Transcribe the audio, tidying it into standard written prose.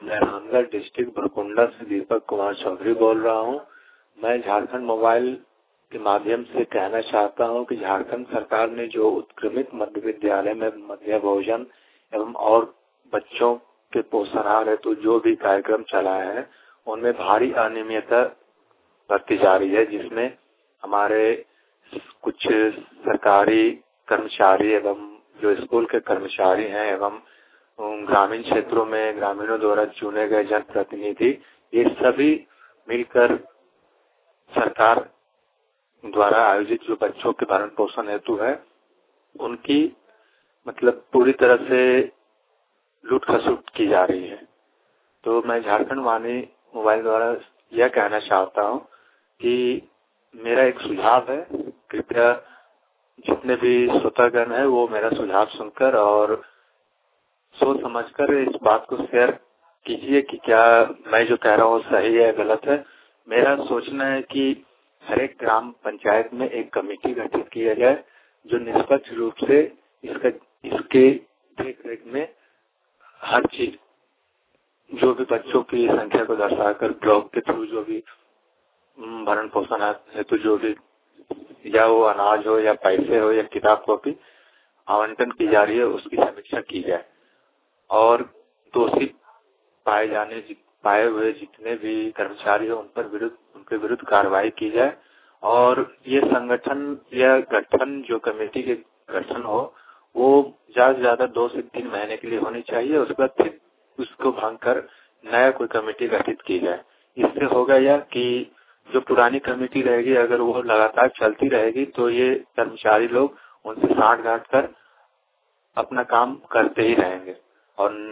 मैं रामगढ़ डिस्ट्रिक्ट बरकुंडा से दीपक कुमार चौधरी बोल रहा हूँ। मैं झारखंड मोबाइल के माध्यम से कहना चाहता हूँ कि झारखंड सरकार ने जो उत्क्रमित मध्य विद्यालय में मध्य भोजन एवं और बच्चों के पोषणाहार हेतु जो भी कार्यक्रम चलाया है उनमें भारी अनियमितता बरती जा रही है, जिसमें हमारे कुछ सरकारी कर्मचारी एवं जो स्कूल के कर्मचारी हैं एवं ग्रामीण क्षेत्रों में ग्रामीणों द्वारा चुने गए जनप्रतिनिधि, ये सभी मिलकर सरकार द्वारा आयोजित जो बच्चों के भरण पोषण हेतु है उनकी मतलब पूरी तरह से लूट खसुट की जा रही है। तो मैं झारखंड वाणी मोबाइल द्वारा यह कहना चाहता हूं कि मेरा एक सुझाव है, कृपया जितने भी श्रोतागण है वो मेरा सुझाव सुनकर और सोच समझकर इस बात को शेयर कीजिए कि क्या मैं जो कह रहा हूँ सही है गलत है। मेरा सोचना है कि हर एक ग्राम पंचायत में एक कमेटी गठित किया जाए जो निष्पक्ष रूप से इसके देख रेख में हर चीज जो भी बच्चों की संख्या को दर्शाकर ब्लॉक के थ्रू जो भी भरण पोषण हेतु जो भी या वो अनाज हो या पैसे हो या किताब कॉपी आवंटन की जा रही है उसकी समीक्षा की जाए और दोषी पाए हुए जितने भी कर्मचारी हो उनके विरुद्ध कार्रवाई की जाए और ये संगठन या गठन जो कमेटी के गठन हो वो ज्यादा से ज्यादा 2 से 3 महीने के लिए होनी चाहिए। उसके बाद फिर उसको भांग कर नया कोई कमेटी गठित की जाए। इससे होगा यह कि जो पुरानी कमेटी रहेगी अगर वो लगातार चलती रहेगी तो ये कर्मचारी लोग उनसे सांठ गांठ कर अपना काम करते ही रहेंगे और